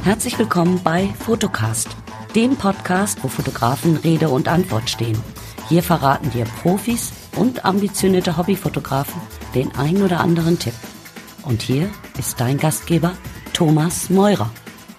Herzlich willkommen bei Fotocast, dem Podcast, wo Fotografen Rede und Antwort stehen. Hier verraten dir Profis und ambitionierte Hobbyfotografen den ein oder anderen Tipp. Und hier ist dein Gastgeber Thomas Meurer.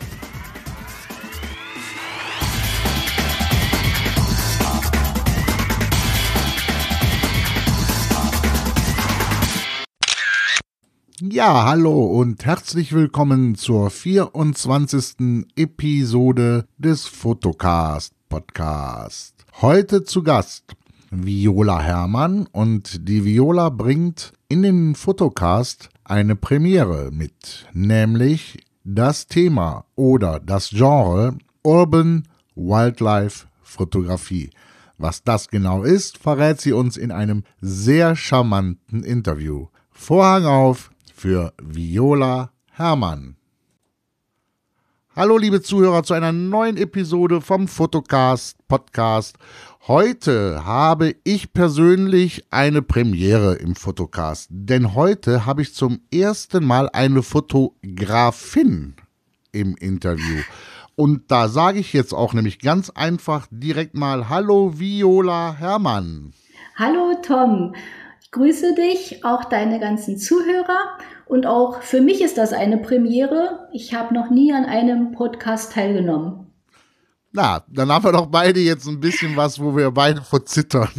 Ja, hallo und herzlich willkommen zur 24. Episode des Fotocast Podcast. Heute zu Gast Viola Herrmann, und die Viola bringt in den Fotocast eine Premiere mit, nämlich das Thema oder das Genre Urban Wildlife Fotografie. Was das genau ist, verrät sie uns in einem sehr charmanten Interview. Vorhang auf für Viola Herrmann. Hallo liebe Zuhörer zu einer neuen Episode vom Fotocast Podcast. Heute habe ich persönlich eine Premiere im Fotocast, denn heute habe ich zum ersten Mal eine Fotografin im Interview. Und da sage ich jetzt auch nämlich ganz einfach direkt mal Hallo Viola Herrmann. Hallo Tom. Ich grüße dich, auch deine ganzen Zuhörer, und auch für mich ist das eine Premiere. Ich habe noch nie an einem Podcast teilgenommen. Na, dann haben wir doch beide jetzt ein bisschen was, wo wir beide vor zittern.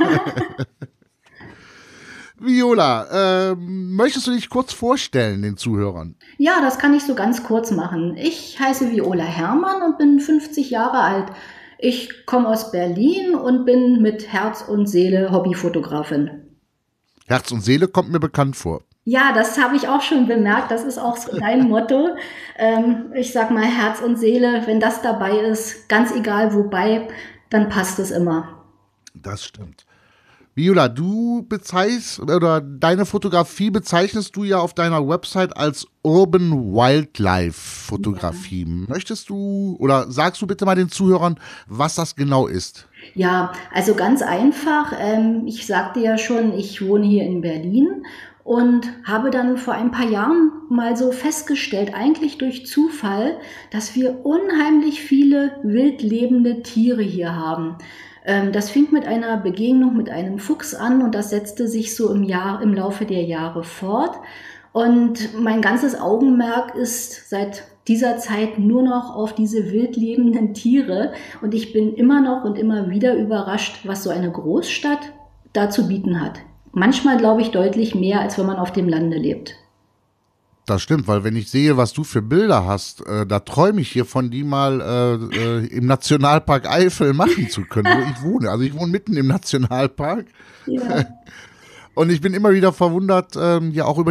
Viola, möchtest du dich kurz vorstellen den Zuhörern? Ja, das kann ich so ganz kurz machen. Ich heiße Viola Herrmann und bin 50 Jahre alt. Ich komme aus Berlin und bin mit Herz und Seele Hobbyfotografin. Herz und Seele kommt mir bekannt vor. Ja, das habe ich auch schon bemerkt. Das ist auch so dein Motto. Ich sag mal Herz und Seele, wenn das dabei ist, ganz egal wobei, dann passt es immer. Das stimmt. Viola, deine Fotografie bezeichnest du ja auf deiner Website als Urban Wildlife Fotografie. Ja. Möchtest du oder sagst du bitte mal den Zuhörern, was das genau ist? Ja, also ganz einfach. Ich sagte ja schon, ich wohne hier in Berlin und habe dann vor ein paar Jahren mal so festgestellt, eigentlich durch Zufall, dass wir unheimlich viele wild lebende Tiere hier haben. Das fing mit einer Begegnung mit einem Fuchs an und das setzte sich so im Laufe der Jahre fort. Und mein ganzes Augenmerk ist seit dieser Zeit nur noch auf diese wild lebenden Tiere. Und ich bin immer noch und immer wieder überrascht, was so eine Großstadt da zu bieten hat. Manchmal glaube ich deutlich mehr, als wenn man auf dem Lande lebt. Das stimmt, weil wenn ich sehe, was du für Bilder hast, da träume ich hier von die mal im Nationalpark Eifel machen zu können, wo ich wohne. Also ich wohne mitten im Nationalpark. Ja. Und ich bin immer wieder verwundert, ja auch über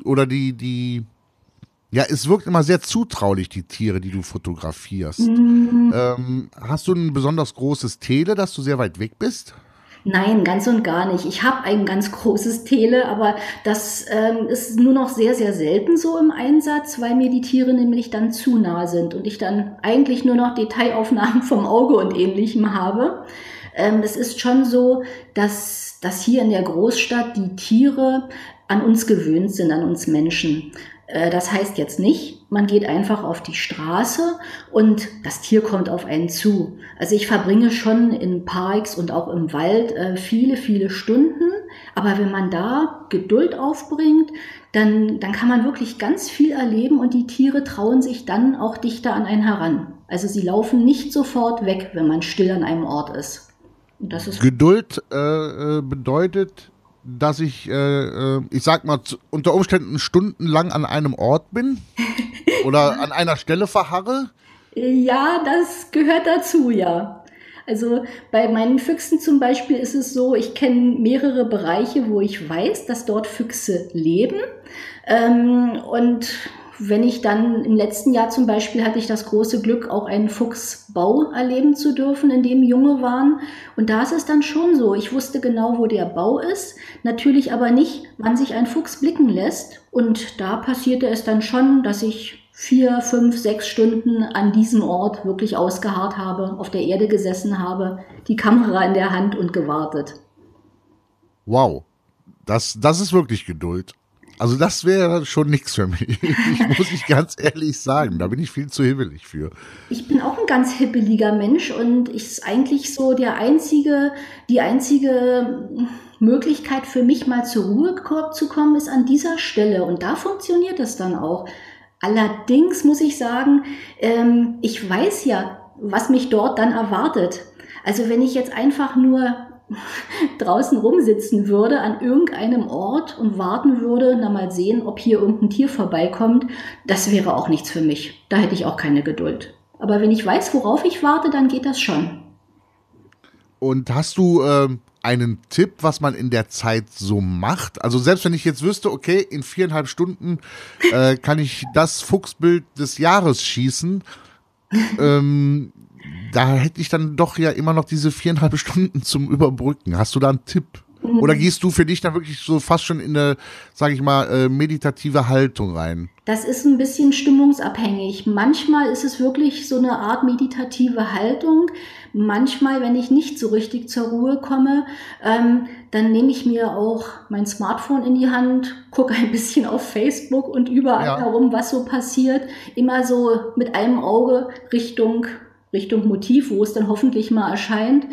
es wirkt immer sehr zutraulich, die Tiere, die du fotografierst. Mhm. Hast du ein besonders großes Tele, dass du sehr weit weg bist? Nein, ganz und gar nicht. Ich habe ein ganz großes Tele, aber das ist nur noch sehr, sehr selten so im Einsatz, weil mir die Tiere nämlich dann zu nah sind und ich dann eigentlich nur noch Detailaufnahmen vom Auge und Ähnlichem habe. Es ist schon so, dass hier in der Großstadt die Tiere an uns gewöhnt sind, an uns Menschen. Das heißt jetzt nicht, man geht einfach auf die Straße und das Tier kommt auf einen zu. Also ich verbringe schon in Parks und auch im Wald viele, viele Stunden. Aber wenn man da Geduld aufbringt, dann kann man wirklich ganz viel erleben und die Tiere trauen sich dann auch dichter an einen heran. Also sie laufen nicht sofort weg, wenn man still an einem Ort ist. Und das ist Geduld bedeutet, dass ich sag mal, unter Umständen stundenlang an einem Ort bin oder an einer Stelle verharre? Ja, das gehört dazu, ja. Also bei meinen Füchsen zum Beispiel ist es so, ich kenne mehrere Bereiche, wo ich weiß, dass dort Füchse leben. Und wenn ich dann im letzten Jahr zum Beispiel hatte ich das große Glück, auch einen Fuchsbau erleben zu dürfen, in dem Junge waren. Und da ist es dann schon so, ich wusste genau, wo der Bau ist, natürlich aber nicht, wann sich ein Fuchs blicken lässt. Und da passierte es dann schon, dass ich 4, 5, 6 Stunden an diesem Ort wirklich ausgeharrt habe, auf der Erde gesessen habe, die Kamera in der Hand und gewartet. Wow, das ist wirklich Geduld. Also das wäre schon nichts für mich, muss ich ganz ehrlich sagen. Da bin ich viel zu hibbelig für. Ich bin auch ein ganz hibbeliger Mensch und ich ist eigentlich so die einzige Möglichkeit für mich mal zur Ruhe zu kommen, ist an dieser Stelle und da funktioniert es dann auch. Allerdings muss ich sagen, ich weiß ja, was mich dort dann erwartet. Also wenn ich jetzt einfach nur draußen rumsitzen würde an irgendeinem Ort und warten würde, na mal sehen, ob hier irgendein Tier vorbeikommt, das wäre auch nichts für mich. Da hätte ich auch keine Geduld. Aber wenn ich weiß, worauf ich warte, dann geht das schon. Und hast du einen Tipp, was man in der Zeit so macht? Also selbst wenn ich jetzt wüsste, okay, in 4,5 Stunden kann ich das Fuchsbild des Jahres schießen, da hätte ich dann doch ja immer noch diese 4,5 Stunden zum Überbrücken. Hast du da einen Tipp? Oder gehst du für dich dann wirklich so fast schon in eine, sage ich mal, meditative Haltung rein? Das ist ein bisschen stimmungsabhängig. Manchmal ist es wirklich so eine Art meditative Haltung. Manchmal, wenn ich nicht so richtig zur Ruhe komme, dann nehme ich mir auch mein Smartphone in die Hand, gucke ein bisschen auf Facebook und überall herum, was so passiert. Immer so mit einem Auge Richtung Motiv, wo es dann hoffentlich mal erscheint.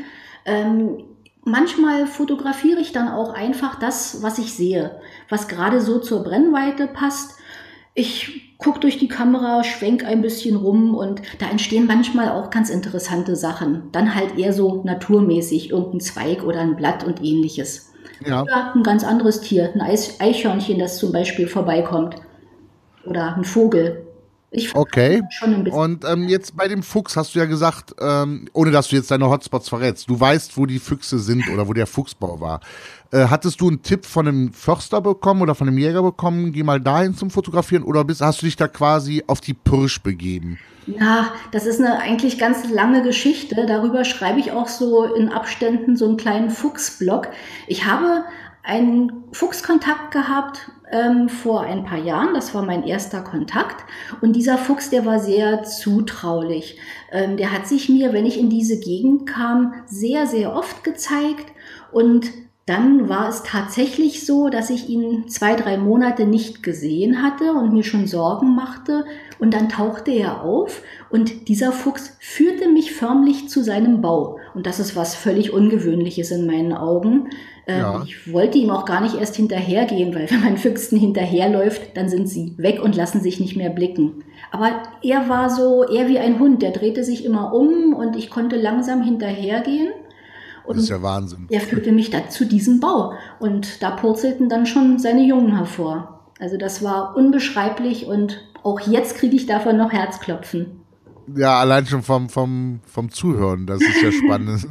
Manchmal fotografiere ich dann auch einfach das, was ich sehe, was gerade so zur Brennweite passt. Ich gucke durch die Kamera, schwenk ein bisschen rum und da entstehen manchmal auch ganz interessante Sachen. Dann halt eher so naturmäßig, irgendein Zweig oder ein Blatt und ähnliches. Ja. Oder ein ganz anderes Tier, ein Eichhörnchen, das zum Beispiel vorbeikommt. Oder ein Vogel. Okay, und jetzt bei dem Fuchs hast du ja gesagt, ohne dass du jetzt deine Hotspots verrätst, du weißt, wo die Füchse sind oder wo der Fuchsbau war. Hattest du einen Tipp von einem Förster bekommen oder von einem Jäger bekommen, geh mal dahin zum Fotografieren oder hast du dich da quasi auf die Pirsch begeben? Ja, das ist eine eigentlich ganz lange Geschichte. Darüber schreibe ich auch so in Abständen so einen kleinen Fuchsblog. Ich habe einen Fuchskontakt gehabt vor ein paar Jahren. Das war mein erster Kontakt. Und dieser Fuchs, der war sehr zutraulich. Der hat sich mir, wenn ich in diese Gegend kam, sehr, sehr oft gezeigt. Und dann war es tatsächlich so, dass ich ihn 2-3 Monate nicht gesehen hatte und mir schon Sorgen machte. Und dann tauchte er auf und dieser Fuchs führte mich förmlich zu seinem Bau. Und das ist was völlig Ungewöhnliches in meinen Augen. Ich wollte ihm auch gar nicht erst hinterhergehen, weil wenn man Füchsen hinterherläuft, dann sind sie weg und lassen sich nicht mehr blicken. Aber er war so eher wie ein Hund, der drehte sich immer um und ich konnte langsam hinterhergehen. Und das ist ja Wahnsinn. Er führte mich da zu diesem Bau und da purzelten dann schon seine Jungen hervor. Also das war unbeschreiblich und auch jetzt kriege ich davon noch Herzklopfen. Ja, allein schon vom Zuhören, das ist ja spannend.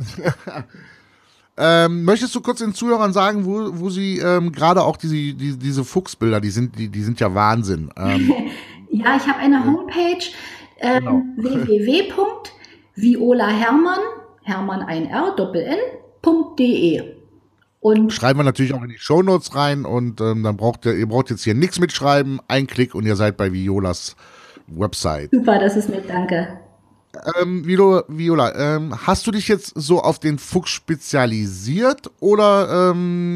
Möchtest du kurz den Zuhörern sagen, wo sie gerade auch diese Fuchsbilder, die sind ja Wahnsinn. Ja, ich habe eine Homepage, www.violahermann, Hermann ein R, Doppel-N.de. Und schreiben wir natürlich auch in die Shownotes rein und dann ihr braucht jetzt hier nichts mitschreiben, ein Klick und ihr seid bei Violas Website. Super, das ist nett, danke. Viola, hast du dich jetzt so auf den Fuchs spezialisiert oder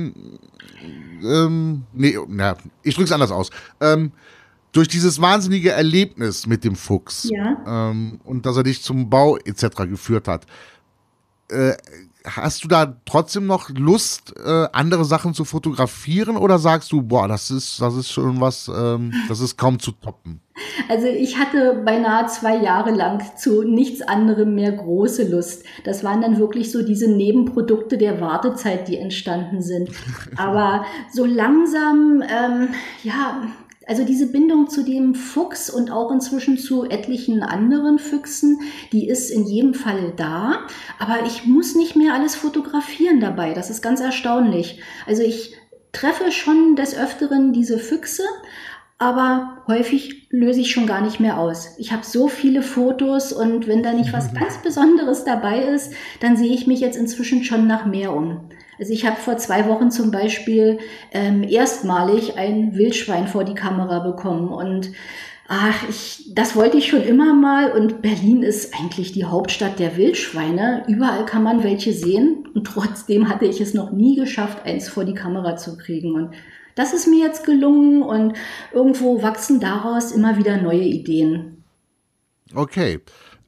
ich drück's anders aus. Durch dieses wahnsinnige Erlebnis mit dem Fuchs und dass er dich zum Bau etc. geführt hat, hast du da trotzdem noch Lust, andere Sachen zu fotografieren oder sagst du, boah, das ist schon was, das ist kaum zu toppen? Also ich hatte beinahe 2 Jahre lang zu nichts anderem mehr große Lust. Das waren dann wirklich so diese Nebenprodukte der Wartezeit, die entstanden sind. Aber so langsam, also diese Bindung zu dem Fuchs und auch inzwischen zu etlichen anderen Füchsen, die ist in jedem Fall da. Aber ich muss nicht mehr alles fotografieren dabei. Das ist ganz erstaunlich. Also ich treffe schon des Öfteren diese Füchse, aber häufig löse ich schon gar nicht mehr aus. Ich habe so viele Fotos und wenn da nicht was ganz Besonderes dabei ist, dann sehe ich mich jetzt inzwischen schon nach mehr um. Also ich habe vor 2 Wochen zum Beispiel erstmalig ein Wildschwein vor die Kamera bekommen und das wollte ich schon immer mal und Berlin ist eigentlich die Hauptstadt der Wildschweine. Überall kann man welche sehen und trotzdem hatte ich es noch nie geschafft, eins vor die Kamera zu kriegen und Das ist mir jetzt gelungen und irgendwo wachsen daraus immer wieder neue Ideen. Okay.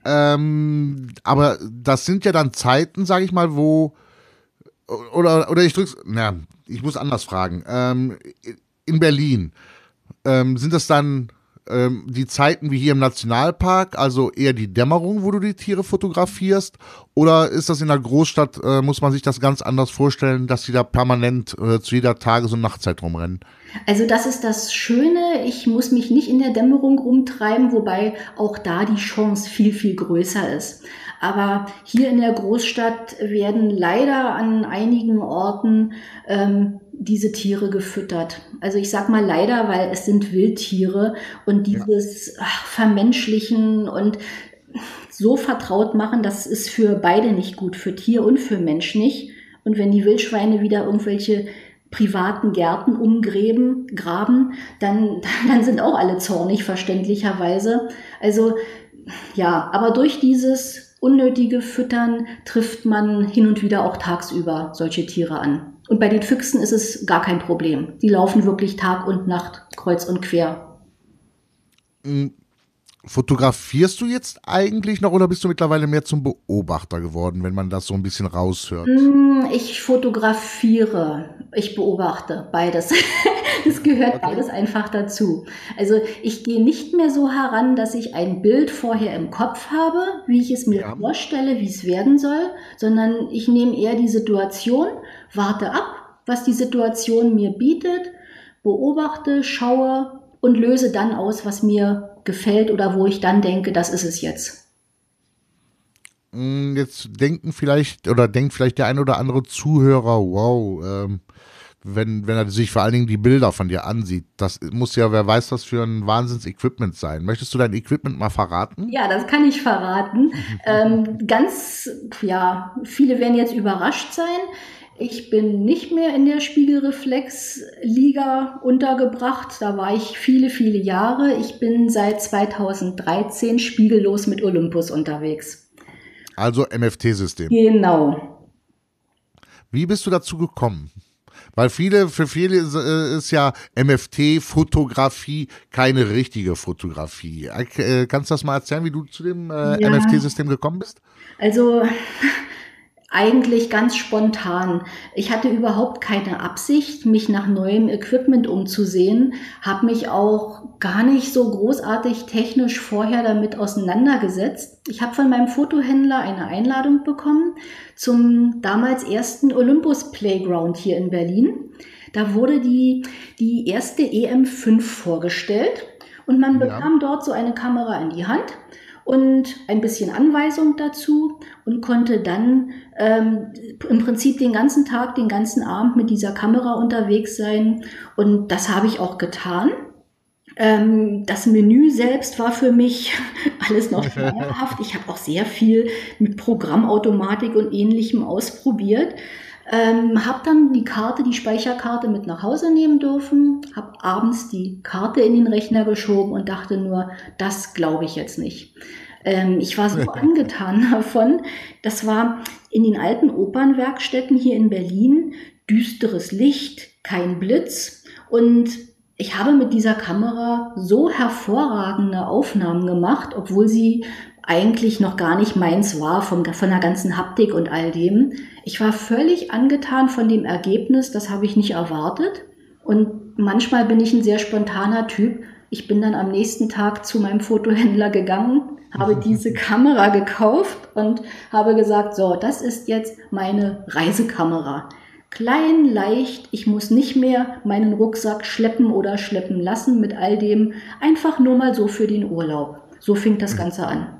Aber das sind ja dann Zeiten, sage ich mal, wo oder ich muss anders fragen. In Berlin, sind das dann die Zeiten wie hier im Nationalpark, also eher die Dämmerung, wo du die Tiere fotografierst? Oder ist das in der Großstadt, muss man sich das ganz anders vorstellen, dass sie da permanent zu jeder Tages- und Nachtzeit rumrennen? Also das ist das Schöne, ich muss mich nicht in der Dämmerung rumtreiben, wobei auch da die Chance viel, viel größer ist. Aber hier in der Großstadt werden leider an einigen Orten diese Tiere gefüttert. Also ich sag mal leider, weil es sind Wildtiere und dieses Vermenschlichen und so vertraut machen, das ist für beide nicht gut, für Tier und für Mensch nicht. Und wenn die Wildschweine wieder irgendwelche privaten Gärten graben, dann sind auch alle zornig, verständlicherweise. Also ja, aber durch dieses unnötige Füttern trifft man hin und wieder auch tagsüber solche Tiere an. Und bei den Füchsen ist es gar kein Problem. Die laufen wirklich Tag und Nacht kreuz und quer. Fotografierst du jetzt eigentlich noch oder bist du mittlerweile mehr zum Beobachter geworden, wenn man das so ein bisschen raushört? Ich fotografiere, ich beobachte beides. Es gehört beides einfach dazu. Also ich gehe nicht mehr so heran, dass ich ein Bild vorher im Kopf habe, wie ich es mir vorstelle, wie es werden soll, sondern ich nehme eher die Situation, warte ab, was die Situation mir bietet, beobachte, schaue und löse dann aus, was mir gefällt oder wo ich dann denke, das ist es jetzt. Jetzt denkt vielleicht der ein oder andere Zuhörer, wow, wenn er sich vor allen Dingen die Bilder von dir ansieht, das muss ja, wer weiß, was für ein Wahnsinns-Equipment sein. Möchtest du dein Equipment mal verraten? Ja, das kann ich verraten. Viele werden jetzt überrascht sein. Ich bin nicht mehr in der Spiegelreflex-Liga untergebracht. Da war ich viele, viele Jahre. Ich bin seit 2013 spiegellos mit Olympus unterwegs. Also MFT-System. Genau. Wie bist du dazu gekommen? Weil für viele ist ja MFT-Fotografie keine richtige Fotografie. Kannst du das mal erzählen, wie du zu dem MFT-System gekommen bist? Also eigentlich ganz spontan. Ich hatte überhaupt keine Absicht, mich nach neuem Equipment umzusehen, habe mich auch gar nicht so großartig technisch vorher damit auseinandergesetzt. Ich habe von meinem Fotohändler eine Einladung bekommen zum damals ersten Olympus Playground hier in Berlin. Da wurde die erste EM5 vorgestellt und man bekam dort so eine Kamera in die Hand und ein bisschen Anweisung dazu und konnte dann im Prinzip den ganzen Tag, den ganzen Abend mit dieser Kamera unterwegs sein. Und das habe ich auch getan. Das Menü selbst war für mich alles noch schleierhaft. Ich habe auch sehr viel mit Programmautomatik und Ähnlichem ausprobiert. Habe dann die Speicherkarte mit nach Hause nehmen dürfen, habe abends die Karte in den Rechner geschoben und dachte nur, das glaube ich jetzt nicht. Ich war so angetan davon. Das war in den alten Opernwerkstätten hier in Berlin, düsteres Licht, kein Blitz und ich habe mit dieser Kamera so hervorragende Aufnahmen gemacht, obwohl sie eigentlich noch gar nicht meins war, von der ganzen Haptik und all dem. Ich war völlig angetan von dem Ergebnis, das habe ich nicht erwartet. Und manchmal bin ich ein sehr spontaner Typ. Ich bin dann am nächsten Tag zu meinem Fotohändler gegangen, habe diese Kamera gekauft und habe gesagt, so, das ist jetzt meine Reisekamera. Klein, leicht, ich muss nicht mehr meinen Rucksack schleppen oder schleppen lassen mit all dem, einfach nur mal so für den Urlaub. So fing das Ganze an.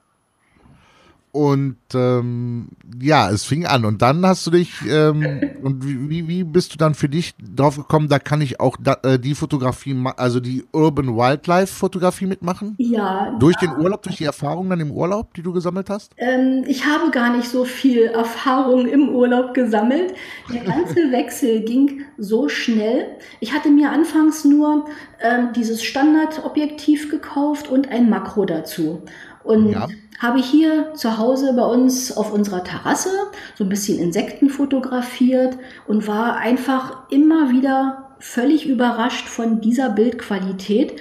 Und es fing an. Und dann hast du dich, und wie bist du dann für dich drauf gekommen, da kann ich auch die Fotografie, also die Urban Wildlife Fotografie mitmachen? Ja. Durch den Urlaub, durch die Erfahrungen dann im Urlaub, die du gesammelt hast? Ich habe gar nicht so viel Erfahrung im Urlaub gesammelt. Der ganze Wechsel ging so schnell. Ich hatte mir anfangs nur dieses Standardobjektiv gekauft und ein Makro dazu. Und habe ich hier zu Hause bei uns auf unserer Terrasse so ein bisschen Insekten fotografiert und war einfach immer wieder völlig überrascht von dieser Bildqualität.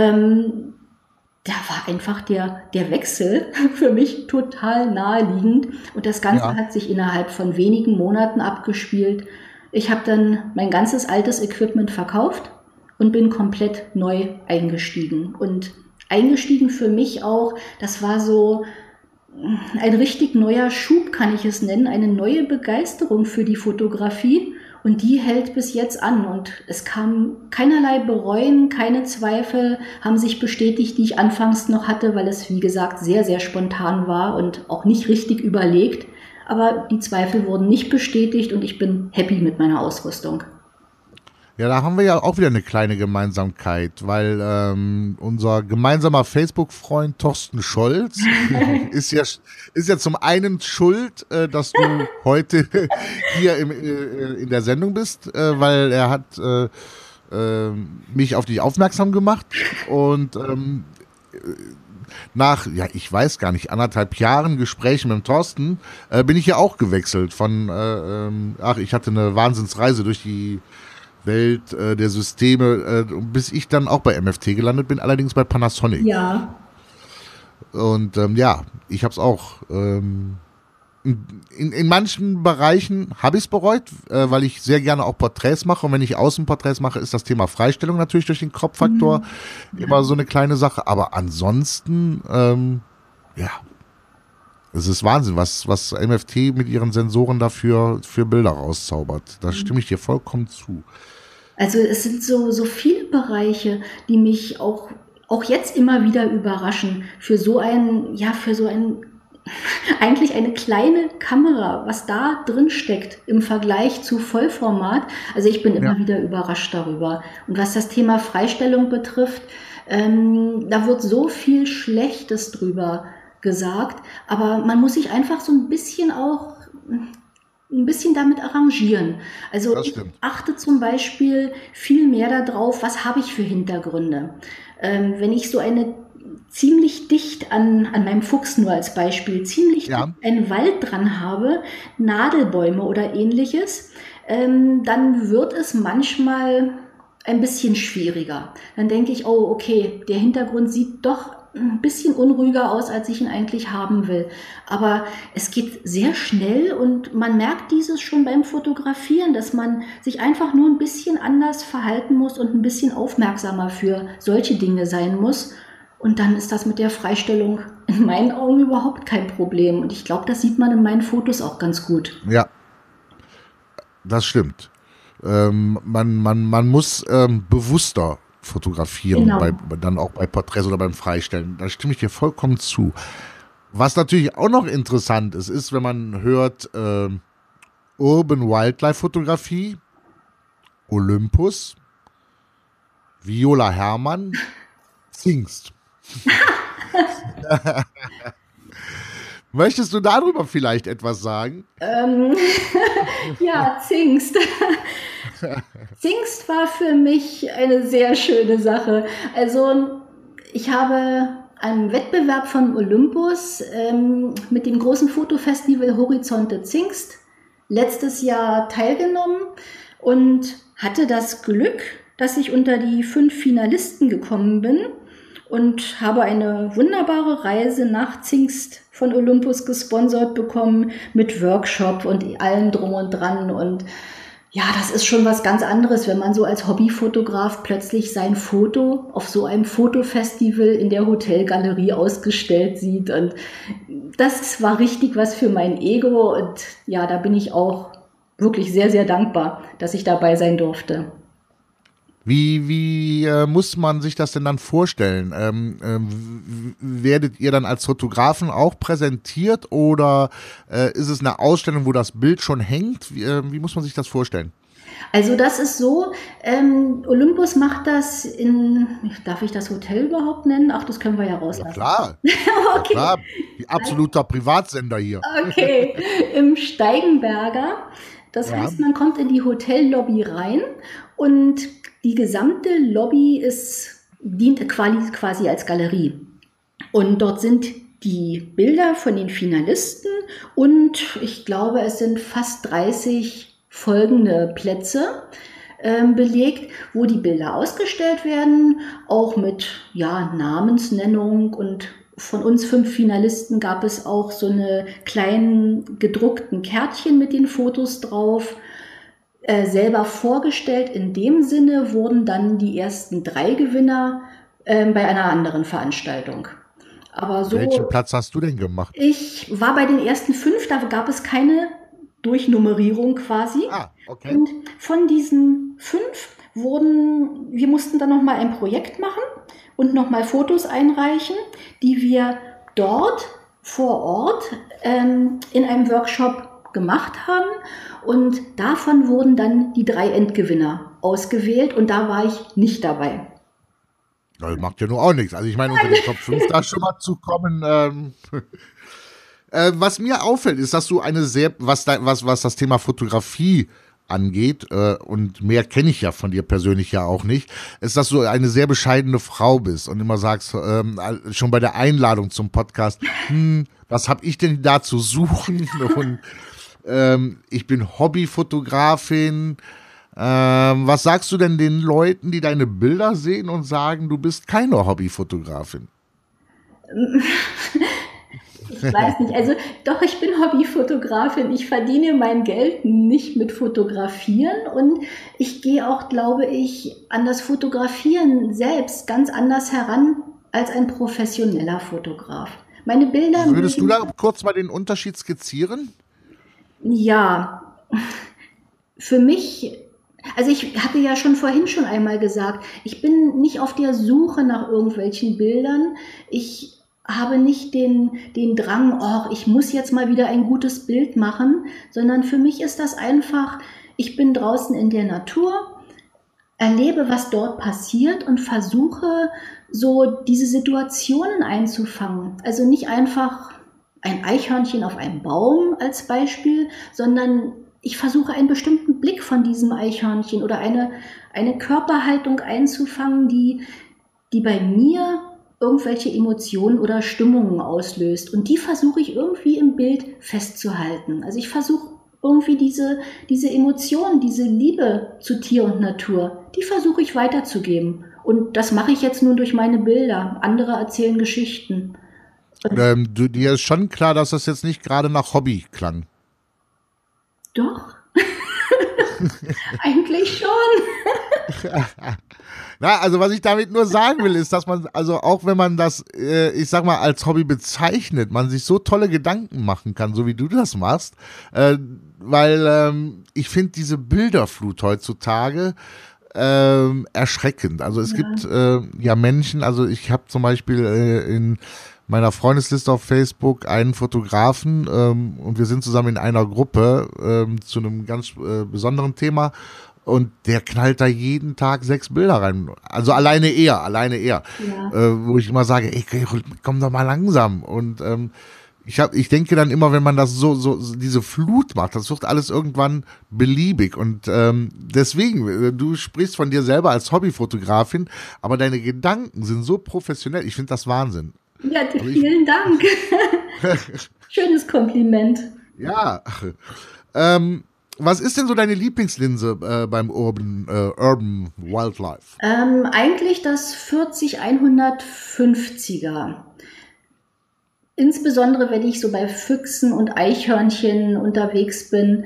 Da war einfach der Wechsel für mich total naheliegend. Und das Ganze hat sich innerhalb von wenigen Monaten abgespielt. Ich habe dann mein ganzes altes Equipment verkauft und bin komplett neu eingestiegen. Und eingestiegen für mich auch, das war so ein richtig neuer Schub, kann ich es nennen, eine neue Begeisterung für die Fotografie. Und die hält bis jetzt an und es kam keinerlei Bereuen, keine Zweifel haben sich bestätigt, die ich anfangs noch hatte, weil es, wie gesagt, sehr, sehr spontan war und auch nicht richtig überlegt. Aber die Zweifel wurden nicht bestätigt und ich bin happy mit meiner Ausrüstung. Ja, da haben wir ja auch wieder eine kleine Gemeinsamkeit, weil unser gemeinsamer Facebook-Freund Thorsten Scholz ist ja zum einen schuld, dass du heute hier in der Sendung bist, weil er hat mich auf dich aufmerksam gemacht und nach, ja, ich weiß gar nicht, 1,5 Jahren Gesprächen mit dem Thorsten bin ich ja auch gewechselt von, ich hatte eine Wahnsinnsreise durch die Welt der Systeme, bis ich dann auch bei MFT gelandet bin, allerdings bei Panasonic. Ja. Und ich habe es auch. In manchen Bereichen habe ich es bereut, weil ich sehr gerne auch Porträts mache. Und wenn ich Außenporträts mache, ist das Thema Freistellung natürlich durch den Crop-Faktor immer so eine kleine Sache. Aber ansonsten, es ist Wahnsinn, was MFT mit ihren Sensoren dafür für Bilder rauszaubert. Da stimme ich dir vollkommen zu. Also es sind so viele Bereiche, die mich auch jetzt immer wieder überraschen. Für so ein eigentlich eine kleine Kamera, was da drin steckt im Vergleich zu Vollformat. Also ich bin immer wieder überrascht darüber. Und was das Thema Freistellung betrifft, da wird so viel Schlechtes drüber gesagt, aber man muss sich einfach so ein bisschen damit arrangieren. Also ich achte zum Beispiel viel mehr darauf, was habe ich für Hintergründe. Wenn ich so eine ziemlich dicht an meinem Fuchs nur als Beispiel, ziemlich dicht einen Wald dran habe, Nadelbäume oder ähnliches, dann wird es manchmal ein bisschen schwieriger. Dann denke ich, oh okay, der Hintergrund sieht doch ein bisschen unruhiger aus, als ich ihn eigentlich haben will. Aber es geht sehr schnell und man merkt dieses schon beim Fotografieren, dass man sich einfach nur ein bisschen anders verhalten muss und ein bisschen aufmerksamer für solche Dinge sein muss. Und dann ist das mit der Freistellung in meinen Augen überhaupt kein Problem. Und ich glaube, das sieht man in meinen Fotos auch ganz gut. Ja, das stimmt. Man muss bewusster fotografieren, Genau. Dann auch bei Porträts oder beim Freistellen. Da stimme ich dir vollkommen zu. Was natürlich auch noch interessant ist, wenn man hört Urban Wildlife Fotografie, Olympus, Viola Herrmann, Zingst. Möchtest du darüber vielleicht etwas sagen? Ja, Zingst. Zingst war für mich eine sehr schöne Sache. Also ich habe am Wettbewerb von Olympus mit dem großen Fotofestival Horizonte Zingst letztes Jahr teilgenommen und hatte das Glück, dass ich unter die 5 Finalisten gekommen bin und habe eine wunderbare Reise nach Zingst von Olympus gesponsert bekommen mit Workshop und allem drum und dran. Und ja, das ist schon was ganz anderes, wenn man so als Hobbyfotograf plötzlich sein Foto auf so einem Fotofestival in der Hotelgalerie ausgestellt sieht. Und das war richtig was für mein Ego. Und ja, da bin ich auch wirklich sehr, sehr dankbar, dass ich dabei sein durfte. Wie muss man sich das denn dann vorstellen? Werdet ihr dann als Fotografen auch präsentiert oder ist es eine Ausstellung, wo das Bild schon hängt? Wie muss man sich das vorstellen? Also das ist so, Olympus macht das darf ich das Hotel überhaupt nennen? Ach, das können wir ja rauslassen. Ja, klar. Okay. Ja, klar. Absoluter Privatsender hier. Okay, im Steigenberger. Das heißt, man kommt in die Hotellobby rein und die gesamte Lobby dient quasi als Galerie. Und dort sind die Bilder von den Finalisten und ich glaube, es sind fast 30 folgende Plätze. belegt, wo die Bilder ausgestellt werden, auch mit Namensnennung, und von uns 5 Finalisten gab es auch so eine kleinen gedruckten Kärtchen mit den Fotos drauf. Selber vorgestellt in dem Sinne wurden dann die ersten 3 Gewinner bei einer anderen Veranstaltung. Aber so, welchen Platz hast du denn gemacht? ich war bei den ersten 5, da gab es keine Durchnummerierung quasi. Okay. Und von diesen 5 wir mussten dann nochmal ein Projekt machen und nochmal Fotos einreichen, die wir dort vor Ort in einem Workshop gemacht haben. Und davon wurden dann die 3 Endgewinner ausgewählt, und da war ich nicht dabei. Das macht ja nur auch nichts. Also ich meine, unter den Top 5 da schon mal zu kommen. Was mir auffällt, ist, dass du was das Thema Fotografie angeht, und mehr kenne ich ja von dir persönlich ja auch nicht, ist, dass du eine sehr bescheidene Frau bist und immer sagst, schon bei der Einladung zum Podcast, was habe ich denn da zu suchen? Und ich bin Hobbyfotografin. Was sagst du denn den Leuten, die deine Bilder sehen und sagen, du bist keine Hobbyfotografin? Ich weiß nicht, also doch, ich bin Hobbyfotografin. Ich verdiene mein Geld nicht mit Fotografieren, und ich gehe auch, glaube ich, an das Fotografieren selbst ganz anders heran als ein professioneller Fotograf. Meine Bilder... Würdest du da kurz mal den Unterschied skizzieren? Ja, für mich, also ich hatte ja vorhin schon einmal gesagt, ich bin nicht auf der Suche nach irgendwelchen Bildern. Ich habe nicht den Drang, ich muss jetzt mal wieder ein gutes Bild machen, sondern für mich ist das einfach, ich bin draußen in der Natur, erlebe, was dort passiert, und versuche so diese Situationen einzufangen. Also nicht einfach ein Eichhörnchen auf einem Baum als Beispiel, sondern ich versuche einen bestimmten Blick von diesem Eichhörnchen oder eine Körperhaltung einzufangen, die bei mir irgendwelche Emotionen oder Stimmungen auslöst. Und die versuche ich irgendwie im Bild festzuhalten. Also ich versuche irgendwie diese Emotionen, diese Liebe zu Tier und Natur, die versuche ich weiterzugeben. Und das mache ich jetzt nun durch meine Bilder. Andere erzählen Geschichten. Dir ist schon klar, dass das jetzt nicht gerade nach Hobby klang. Doch. Eigentlich schon. Na, also was ich damit nur sagen will, ist, dass man, also auch wenn man das, ich sag mal, als Hobby bezeichnet, man sich so tolle Gedanken machen kann, so wie du das machst, weil ich finde diese Bilderflut heutzutage erschreckend. Also es gibt ja Menschen, also ich habe zum Beispiel in meiner Freundesliste auf Facebook einen Fotografen, und wir sind zusammen in einer Gruppe zu einem ganz besonderen Thema, und der knallt da jeden Tag 6 Bilder rein. Also alleine er. Ja. Wo ich immer sage, ey, komm doch mal langsam. Und ich denke dann immer, wenn man das so diese Flut macht, das wird alles irgendwann beliebig. Und deswegen, du sprichst von dir selber als Hobbyfotografin, aber deine Gedanken sind so professionell. Ich finde das Wahnsinn. Ja, vielen Dank. Schönes Kompliment. Ja. Was ist denn so deine Lieblingslinse beim Urban Wildlife? Eigentlich das 40-150er. Insbesondere, wenn ich so bei Füchsen und Eichhörnchen unterwegs bin.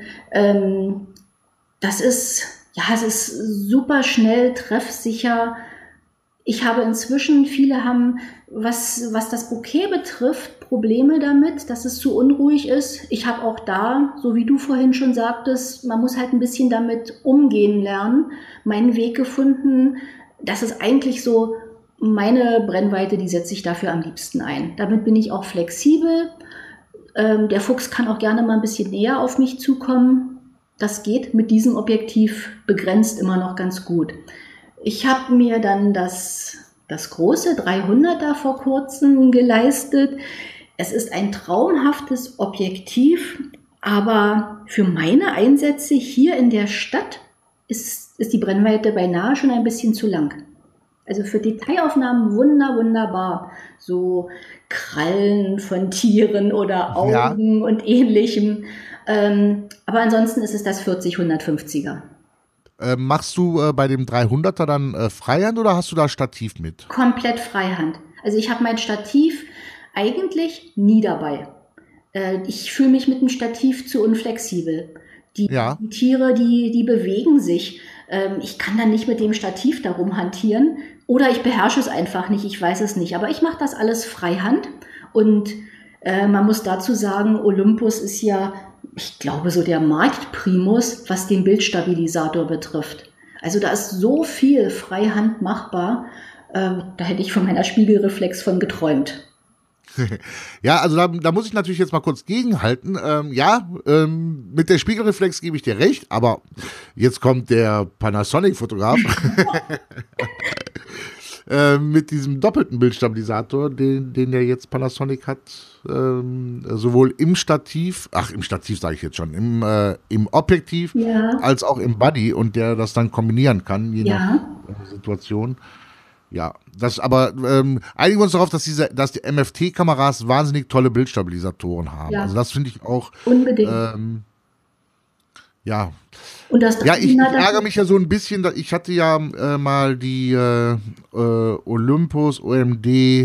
Es ist super schnell, treffsicher. Ich habe inzwischen, viele haben, was das Bouquet betrifft, Probleme damit, dass es zu unruhig ist. Ich habe auch da, so wie du vorhin schon sagtest, man muss halt ein bisschen damit umgehen lernen, meinen Weg gefunden. Das ist eigentlich so meine Brennweite, die setze ich dafür am liebsten ein. Damit bin ich auch flexibel. Der Fuchs kann auch gerne mal ein bisschen näher auf mich zukommen. Das geht mit diesem Objektiv begrenzt immer noch ganz gut. Ich habe mir dann das große 300er vor kurzem geleistet. Es ist ein traumhaftes Objektiv, aber für meine Einsätze hier in der Stadt ist die Brennweite beinahe schon ein bisschen zu lang. Also für Detailaufnahmen wunderbar. So Krallen von Tieren oder Augen und Ähnlichem. Aber ansonsten ist es das 40-150er. Machst du bei dem 300er dann Freihand oder hast du da Stativ mit? Komplett Freihand. Also ich habe mein Stativ eigentlich nie dabei. Ich fühle mich mit dem Stativ zu unflexibel. Die Tiere, die bewegen sich. Ich kann dann nicht mit dem Stativ darum hantieren. Oder ich beherrsche es einfach nicht, ich weiß es nicht. Aber ich mache das alles Freihand. Und man muss dazu sagen, Olympus ist ja, ich glaube, so der Marktprimus, was den Bildstabilisator betrifft. Also da ist so viel Freihand machbar. Da hätte ich von meiner Spiegelreflex von geträumt. Ja, also da muss ich natürlich jetzt mal kurz gegenhalten. Mit der Spiegelreflex gebe ich dir recht, aber jetzt kommt der Panasonic-Fotograf mit diesem doppelten Bildstabilisator, den der jetzt Panasonic hat, sowohl im Stativ sage ich jetzt schon, im Objektiv als auch im Body und der das dann kombinieren kann, je nach Situation. Ja, einigen wir uns darauf, dass die MFT-Kameras wahnsinnig tolle Bildstabilisatoren haben. Ja. Also das finde ich auch. Unbedingt. Und ich ärgere mich ja so ein bisschen, ich hatte ja mal die Olympus OMD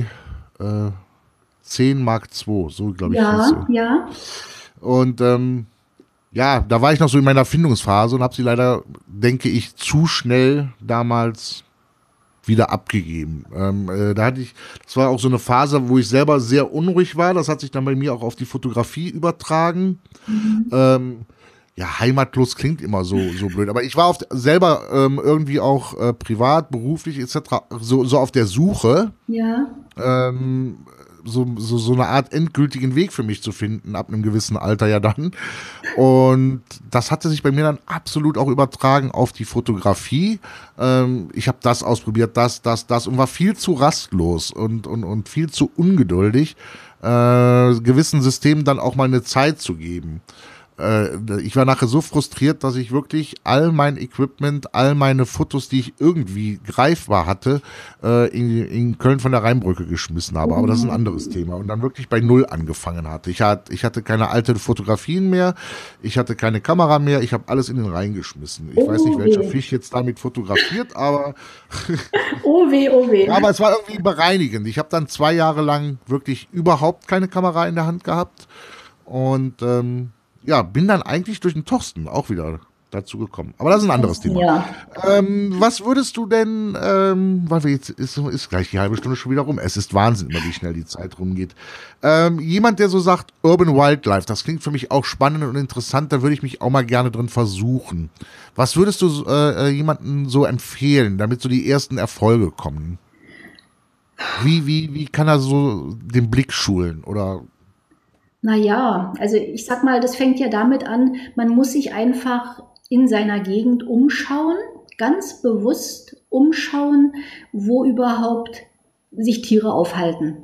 10 Mark II, so glaube ich. Ja. Und da war ich noch so in meiner Findungsphase und habe sie leider, denke ich, zu schnell damals wieder abgegeben. Das war auch so eine Phase, wo ich selber sehr unruhig war. Das hat sich dann bei mir auch auf die Fotografie übertragen. Heimatlos klingt immer so blöd, aber ich war selber irgendwie auch privat, beruflich etc. so auf der Suche. Ja. So eine Art endgültigen Weg für mich zu finden, ab einem gewissen Alter ja dann. Und das hatte sich bei mir dann absolut auch übertragen auf die Fotografie. Ich habe das ausprobiert, das und war viel zu rastlos und viel zu ungeduldig, gewissen Systemen dann auch mal eine Zeit zu geben. Ich war nachher so frustriert, dass ich wirklich all mein Equipment, all meine Fotos, die ich irgendwie greifbar hatte, in Köln von der Rheinbrücke geschmissen habe. Aber das ist ein anderes Thema. Und dann wirklich bei Null angefangen hatte. Ich hatte keine alten Fotografien mehr, ich hatte keine Kamera mehr, ich habe alles in den Rhein geschmissen. Ich weiß nicht, welcher Fisch jetzt damit fotografiert, aber oh weh. Aber es war irgendwie bereinigend. Ich habe dann 2 Jahre lang wirklich überhaupt keine Kamera in der Hand gehabt und bin dann eigentlich durch den Thorsten auch wieder dazu gekommen. Aber das ist ein anderes Thema. Ja. Was würdest du denn, weil wir jetzt ist gleich die halbe Stunde schon wieder rum. Es ist Wahnsinn, immer wie schnell die Zeit rumgeht. Jemand, der so sagt, Urban Wildlife, das klingt für mich auch spannend und interessant, da würde ich mich auch mal gerne drin versuchen. Was würdest du jemandem so empfehlen, damit so die ersten Erfolge kommen? Wie kann er so den Blick schulen oder? Naja, also ich sag mal, das fängt ja damit an, man muss sich einfach in seiner Gegend umschauen, ganz bewusst umschauen, wo überhaupt sich Tiere aufhalten.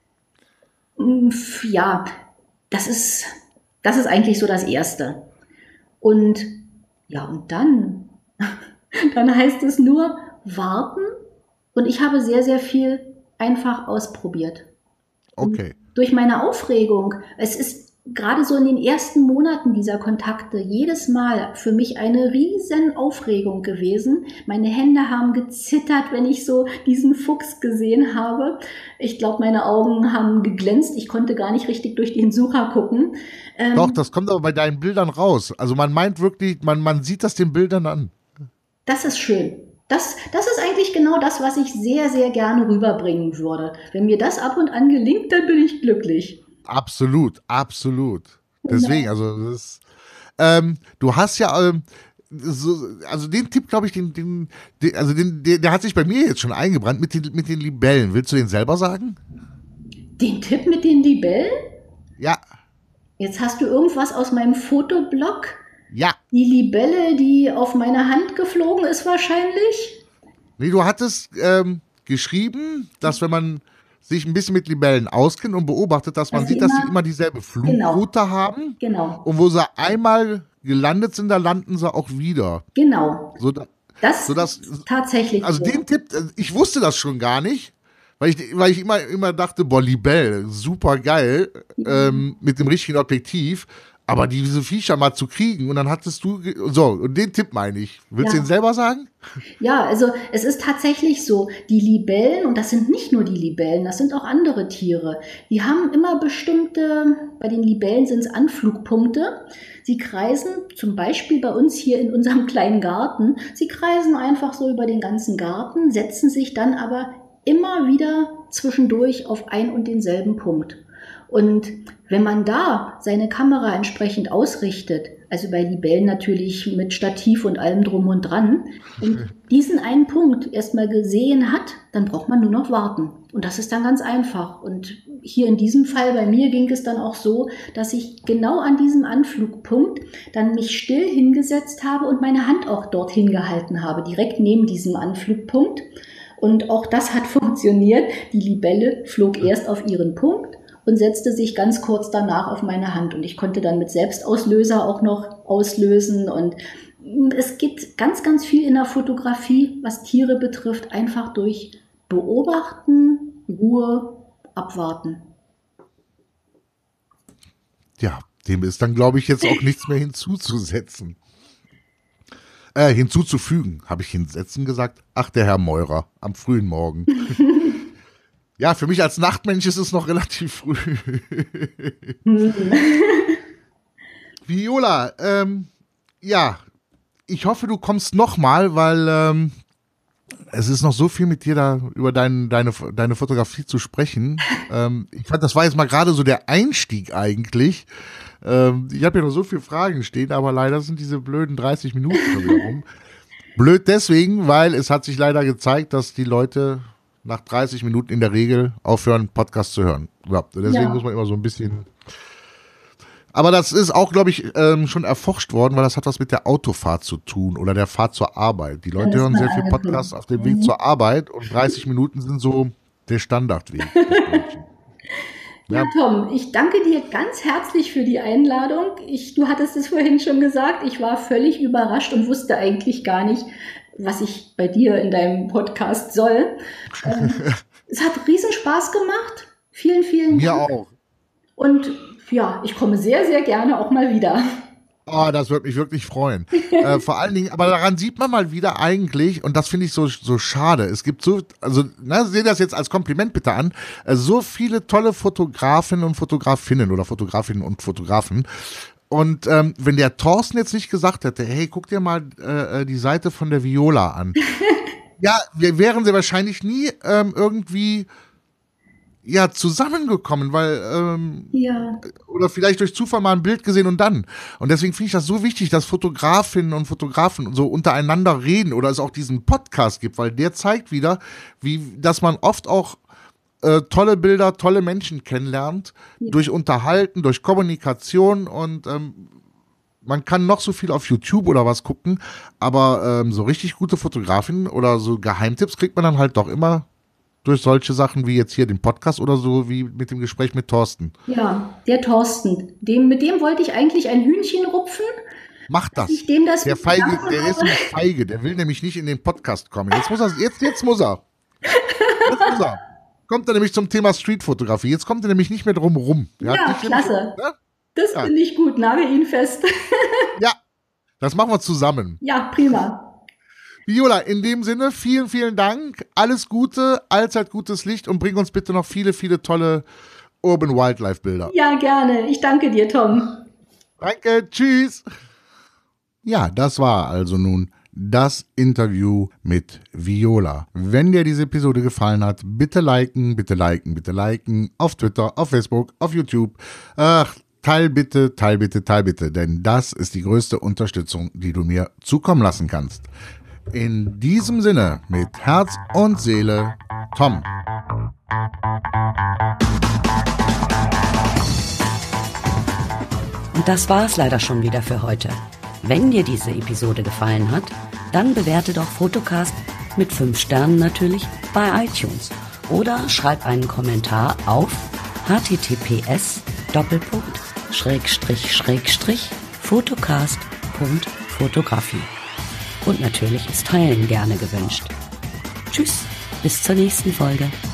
Ja, das ist eigentlich so das Erste. Und dann heißt es nur warten. Und ich habe sehr, sehr viel einfach ausprobiert. Okay. Durch meine Aufregung, es ist gerade so in den ersten Monaten dieser Kontakte jedes Mal für mich eine riesen Aufregung gewesen. Meine Hände haben gezittert, wenn ich so diesen Fuchs gesehen habe. Ich glaube, meine Augen haben geglänzt. Ich konnte gar nicht richtig durch den Sucher gucken. Doch, das kommt aber bei deinen Bildern raus. Also man meint wirklich, man sieht das den Bildern an. Das ist schön. Das ist eigentlich genau das, was ich sehr, sehr gerne rüberbringen würde. Wenn mir das ab und an gelingt, dann bin ich glücklich. Absolut. Deswegen, also das, du hast ja, also den Tipp, glaube ich, der hat sich bei mir jetzt schon eingebrannt mit den Libellen. Willst du den selber sagen? Den Tipp mit den Libellen? Ja. Jetzt hast du irgendwas aus meinem Fotoblog? Ja. Die Libelle, die auf meine Hand geflogen ist wahrscheinlich? Nee, du hattest geschrieben, dass wenn man sich ein bisschen mit Libellen auskennt und beobachtet, dass man sieht, dass sie immer dieselbe Flugroute haben. Genau. Und wo sie einmal gelandet sind, da landen sie auch wieder. Genau. Das ist tatsächlich. Also den Tipp, ich wusste das schon gar nicht, weil ich immer dachte, boah, Libelle, super geil, mit dem richtigen Objektiv. Aber diese Viecher mal zu kriegen und dann hattest du, und den Tipp meine ich. Willst du den selber sagen? Ja, also es ist tatsächlich so, die Libellen, und das sind nicht nur die Libellen, das sind auch andere Tiere, die haben immer bestimmte, bei den Libellen sind es Anflugpunkte. Sie kreisen zum Beispiel bei uns hier in unserem kleinen Garten, sie kreisen einfach so über den ganzen Garten, setzen sich dann aber immer wieder zwischendurch auf ein und denselben Punkt. Und wenn man da seine Kamera entsprechend ausrichtet, also bei Libellen natürlich mit Stativ und allem drum und dran, und diesen einen Punkt erstmal gesehen hat, dann braucht man nur noch warten. Und das ist dann ganz einfach. Und hier in diesem Fall bei mir ging es dann auch so, dass ich genau an diesem Anflugpunkt dann mich still hingesetzt habe und meine Hand auch dorthin gehalten habe, direkt neben diesem Anflugpunkt. Und auch das hat funktioniert. Die Libelle flog erst auf ihren Punkt und setzte sich ganz kurz danach auf meine Hand. Und ich konnte dann mit Selbstauslöser auch noch auslösen. Und es geht ganz, ganz viel in der Fotografie, was Tiere betrifft, einfach durch Beobachten, Ruhe, Abwarten. Ja, dem ist dann, glaube ich, jetzt auch nichts mehr hinzuzusetzen. Hinzuzufügen, habe ich hinsetzen gesagt. Ach, der Herr Meurer, am frühen Morgen. Ja, für mich als Nachtmensch ist es noch relativ früh. Viola, ja, ich hoffe, du kommst nochmal, weil es ist noch so viel mit dir da über deine Fotografie zu sprechen. Ich fand, das war jetzt mal gerade so der Einstieg eigentlich. Ich habe ja noch so viele Fragen stehen, aber leider sind diese blöden 30 Minuten schon wieder rum. Blöd deswegen, weil es hat sich leider gezeigt, dass die Leute nach 30 Minuten in der Regel aufhören, Podcast zu hören. Ja, deswegen muss man immer so ein bisschen. Aber das ist auch, glaube ich, schon erforscht worden, weil das hat was mit der Autofahrt zu tun oder der Fahrt zur Arbeit. Die Leute hören sehr viel Podcasts auf dem Weg zur Arbeit und 30 Minuten sind so der Standardweg. Ja, Tom, ich danke dir ganz herzlich für die Einladung. Du hattest es vorhin schon gesagt, ich war völlig überrascht und wusste eigentlich gar nicht, was ich bei dir in deinem Podcast soll. Es hat riesen Spaß gemacht. Vielen, vielen Dank. Mir auch. Und ja, ich komme sehr, sehr gerne auch mal wieder. Oh, das würde mich wirklich freuen. Vor allen Dingen, aber daran sieht man mal wieder eigentlich, und das finde ich so schade, es gibt so, also, seht das jetzt als Kompliment bitte an, so viele tolle Fotografinnen und Fotografinnen oder Fotografinnen und Fotografen. Und wenn der Thorsten jetzt nicht gesagt hätte, hey, guck dir mal die Seite von der Viola an. Ja, wären sie wahrscheinlich nie irgendwie zusammengekommen, weil oder vielleicht durch Zufall mal ein Bild gesehen und dann. Und deswegen finde ich das so wichtig, dass Fotografinnen und Fotografen so untereinander reden oder es auch diesen Podcast gibt, weil der zeigt wieder, dass man oft auch tolle Bilder, tolle Menschen kennenlernt, durch Unterhalten, durch Kommunikation und man kann noch so viel auf YouTube oder was gucken, aber so richtig gute Fotografien oder so Geheimtipps kriegt man dann halt doch immer durch solche Sachen wie jetzt hier den Podcast oder so wie mit dem Gespräch mit Thorsten. Ja, der Thorsten. Mit dem wollte ich eigentlich ein Hühnchen rupfen. Macht das. Der Feige, der ist nämlich feige, der will nämlich nicht in den Podcast kommen. Jetzt muss er. Kommt er nämlich zum Thema Streetfotografie. Jetzt kommt er nämlich nicht mehr drum rum. Ja, klasse. Das finde ich gut. Nagel ihn fest. Ja, das machen wir zusammen. Ja, prima. Viola, in dem Sinne, vielen, vielen Dank. Alles Gute, allzeit gutes Licht und bring uns bitte noch viele, viele tolle Urban Wildlife Bilder. Ja, gerne. Ich danke dir, Tom. Danke, tschüss. Ja, das war also nun das Interview mit Viola. Wenn dir diese Episode gefallen hat, bitte liken, bitte liken, bitte liken. Auf Twitter, auf Facebook, auf YouTube. Teil bitte, denn das ist die größte Unterstützung, die du mir zukommen lassen kannst. In diesem Sinne, mit Herz und Seele, Tom. Und das war's leider schon wieder für heute. Wenn dir diese Episode gefallen hat, dann bewerte doch Fotocast mit 5 Sternen natürlich bei iTunes oder schreib einen Kommentar auf https://fotocast.fotografie. Und natürlich ist Teilen gerne gewünscht. Tschüss, bis zur nächsten Folge.